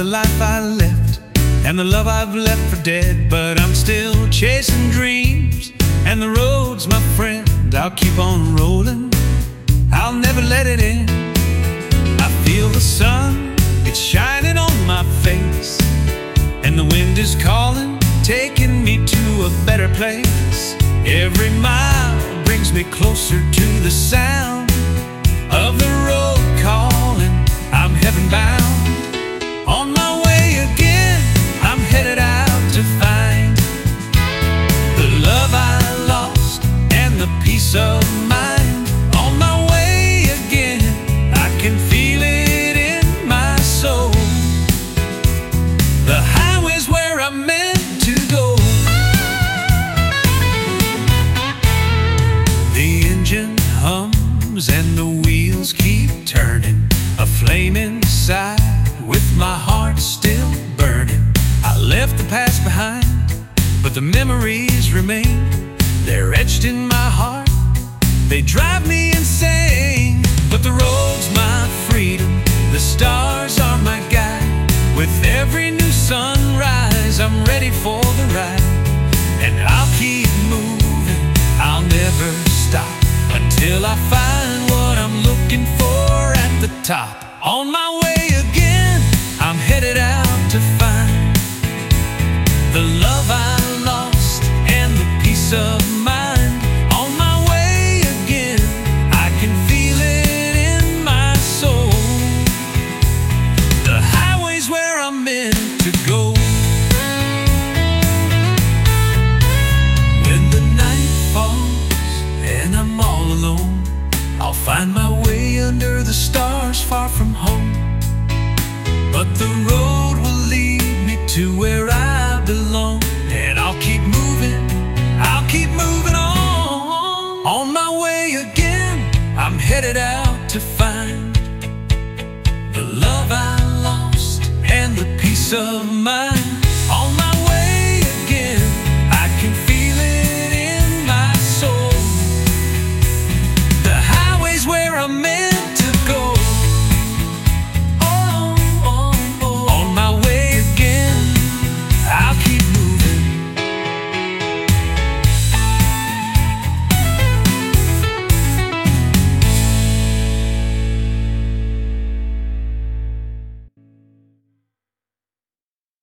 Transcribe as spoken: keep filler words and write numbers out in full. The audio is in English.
life I left and the love I've left for dead, but I'm still chasing dreams and the roads, my friend, I'll keep on rolling. I'll never let it in. I feel the sun, it's shining on my face, and the wind is calling, taking me to a better place. Every mile brings me closer to the sound of the road calling. I'm heaven bound. On my way again, I'm headed out to find the love I lost and the peace of mind. On my way again, I can feel it in my soul. The highway's where I'm meant to go. The engine hums and the wheels keep turning, a flame inside with my heart still burning. I left the past behind, but the memories remain. They're etched in my heart, they drive me insane. But the road's my freedom, the stars are my guide. With every new sunrise, I'm ready for the ride. And I'll keep moving, I'll never stop, until I find what I'm looking for at the top. On my way again, I'm headed out to find the love I lost and the peace of mind. On my way again, I can feel it in my soul. The highway's where I'm meant to go. When the night falls and I'm all alone, I'll find my way under the stars far from home. But the road will lead me to where I belong, and I'll keep moving, I'll keep moving on. On my way again, I'm headed out to find the love I lost and the peace of mind.